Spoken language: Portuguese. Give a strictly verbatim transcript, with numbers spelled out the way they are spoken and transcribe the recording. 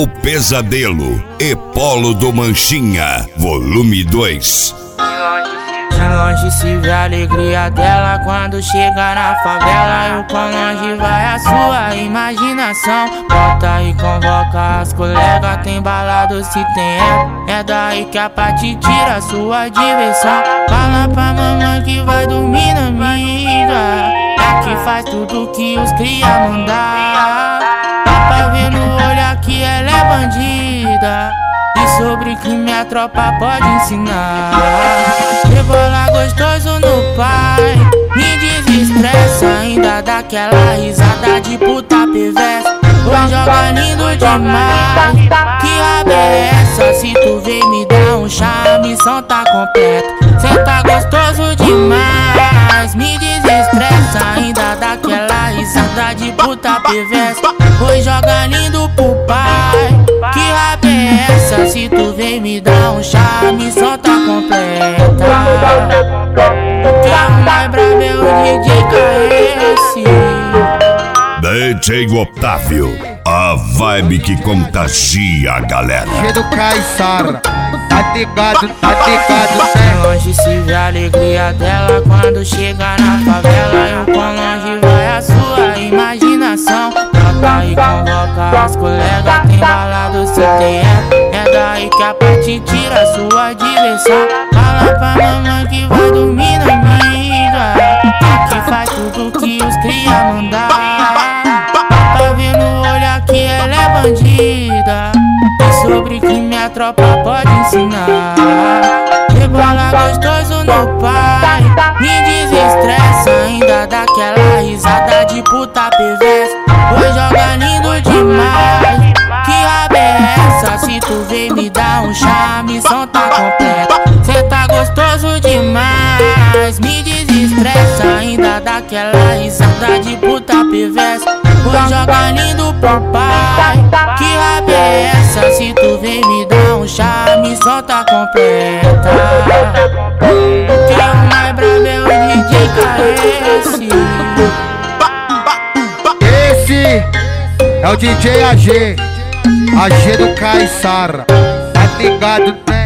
Meu Pesadelo e Polo do Manchinha, volume dois. De longe se vê a alegria dela quando chega na favela. E o quão longe vai a sua imaginação. Bota e convoca as colegas, tem balado se tem é. É daí que a Pati tira a sua diversão. Fala pra mamãe que vai dormir na amiga. É que faz tudo que os cria mandar. Dá pra ver no olhar que ela é bandida. E sobre crime a tropa pode ensinar. Rebola gostoso no pai, me desestressa. Ainda dá aquela risada de puta perversa. Hoje joga lindo demais, que raba é essa? Se tu vem me dar um chá, a missão tá completa. Cê tá gostoso demais, me desestressa. Ainda dá aquela risada de puta perversa. Hoje joga lindo pro pai, que raba é essa? Se tu vem me dar um chá, a missão tá completa. Quero mais pra meu D J K S. D J Otávio, a vibe que contagia a galera. Cheio Caissara, tá ligado, tá ligado, né? De longe se vê a alegria dela quando chega na favela. E o quão longe vai a sua imaginação. Trata e convoca as colegas, tem balado se tem é. É daí que a Pati tira a sua diversão. Fala pra mamãe que vai dormir na amiga. É que faz tudo que os cria mandar. Pra ver no olhar que ela é bandida. E sobre crime a tropa pode ensinar. Rebola gostoso no pai, me desestressa. Ainda dá aquela risada de puta perversa. Hoje joga lindo demais, que raba é essa? Se tu vem me dar um chá, a missão tá completa. Cê tá gostoso demais, me desestressa. Ainda dá aquela risada de puta perversa. Hoje joga lindo pro pai, que raba é essa? Se tu vem me dar um chá, a missão tá completa. Quero mais pra meu D J K S. Esse é o D J A G, A G do Caissara, tá ligado, né?